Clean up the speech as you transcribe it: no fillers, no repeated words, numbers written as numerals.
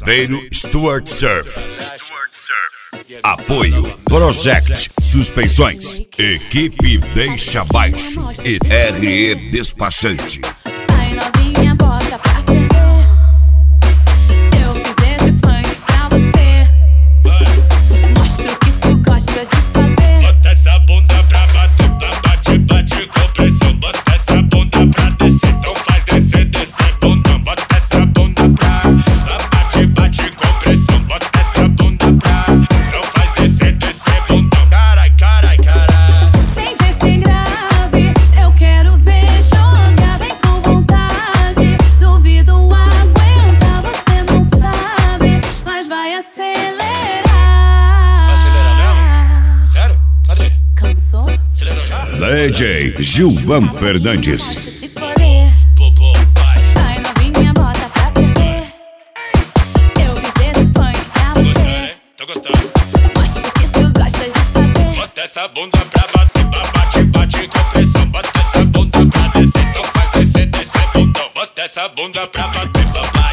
Chaveiro Stuart Surf. Apoio Project Suspensões, Equipe Deixa Baixo e RE Despachante. Ai, novinha, bota pra ferver. Eu fiz esse funk pra você. Mostra o que tu gostas de fazer. Bota essa bunda pra bater, bate, bate com pressão. Bota essa bunda pra descer, então faz descer, descer bundão. Bota essa bunda pra bate, bate com pressão. Bota essa bunda pra não faz descer, descer bundão. Carai, carai, carai. Sente esse grave, eu quero ver jogar. Vem com vontade, duvido aguentar. Você não sabe, mas vai acelerar. Vai acelerar mesmo? Sério? Cadê? Cansou? Acelerou já? DJ Gilvan Fernandes. Se poder. Bobo, vai. Ai, novinha, bota pra ferver. Eu fiz esse funk pra Gostando, você. hein? Tô gostando. Mostra o que tu gostas de fazer. Bota essa bunda pra bater, bate, bate com pressão. Bota essa bunda pra descer, então faz descer, descer bundão. Bota essa bunda pra bater,